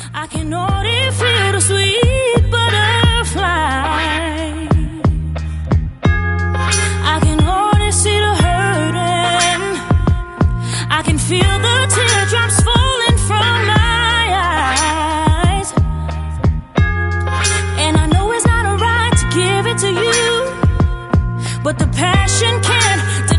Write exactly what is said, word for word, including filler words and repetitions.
I can already feel the sweet butterfly. I can already see the hurting. I can feel the teardrops falling from my eyes. And I know it's not right to give it to you, but the passion can't